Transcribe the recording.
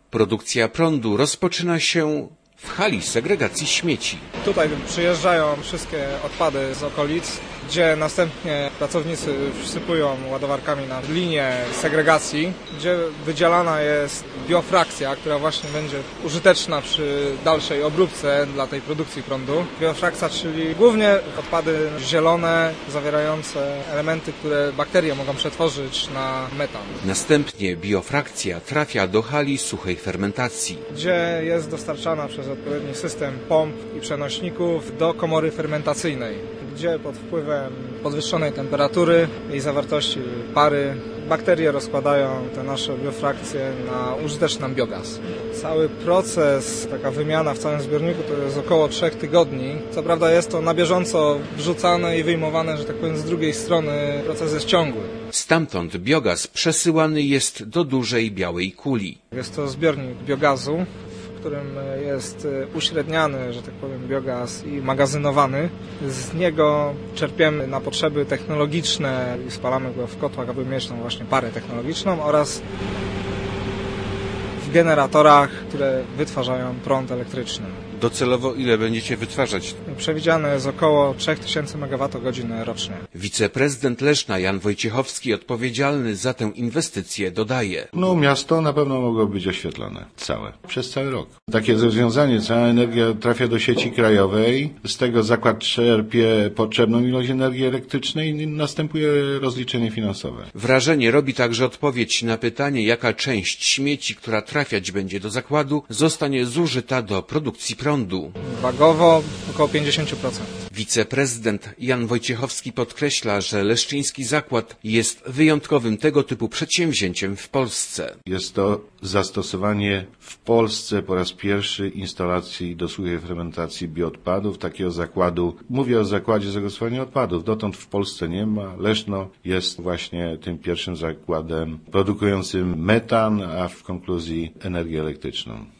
Produkcja prądu rozpoczyna się w hali segregacji śmieci. Tutaj przyjeżdżają wszystkie odpady z okolic, gdzie następnie pracownicy wsypują ładowarkami na linię segregacji, gdzie wydzielana jest biofrakcja, która właśnie będzie użyteczna przy dalszej obróbce dla tej produkcji prądu. Biofrakcja, czyli głównie odpady zielone, zawierające elementy, które bakterie mogą przetworzyć na metan. Następnie biofrakcja trafia do hali suchej fermentacji, gdzie jest dostarczana przez odpowiedni system pomp i przenośników do komory fermentacyjnej, gdzie pod wpływem podwyższonej temperatury i zawartości pary bakterie rozkładają te nasze biofrakcje na użyteczny nam biogaz. Cały proces, taka wymiana w całym zbiorniku to jest około 3 tygodni. Co prawda jest to na bieżąco wrzucane i wyjmowane, że tak powiem, z drugiej strony proces jest ciągły. Stamtąd biogaz przesyłany jest do dużej białej kuli. Jest to zbiornik biogazu, w którym jest uśredniany, że tak powiem, biogaz i magazynowany. Z niego czerpiemy na potrzeby technologiczne i spalamy go w kotłach, aby mieć tą właśnie parę technologiczną oraz w generatorach, które wytwarzają prąd elektryczny. Docelowo ile będziecie wytwarzać? Przewidziane jest około 3000 MWh rocznie. Wiceprezydent Leszna Jan Wojciechowski, odpowiedzialny za tę inwestycję, dodaje. Miasto na pewno mogło być oświetlone całe, przez cały rok. Takie rozwiązanie, cała energia trafia do sieci krajowej, z tego zakład czerpie potrzebną ilość energii elektrycznej i następuje rozliczenie finansowe. Wrażenie robi także odpowiedź na pytanie, jaka część śmieci, która trafiać będzie do zakładu, zostanie zużyta do produkcji prądu. Wagowo około 50%. Wiceprezydent Jan Wojciechowski podkreśla, że Leszczyński Zakład jest wyjątkowym tego typu przedsięwzięciem w Polsce. Jest to zastosowanie w Polsce po raz pierwszy instalacji do suchej fermentacji bioodpadów, takiego zakładu. Mówię o zakładzie zagospodarowania odpadów. Dotąd w Polsce nie ma. Leszno jest właśnie tym pierwszym zakładem produkującym metan, a w konkluzji energię elektryczną.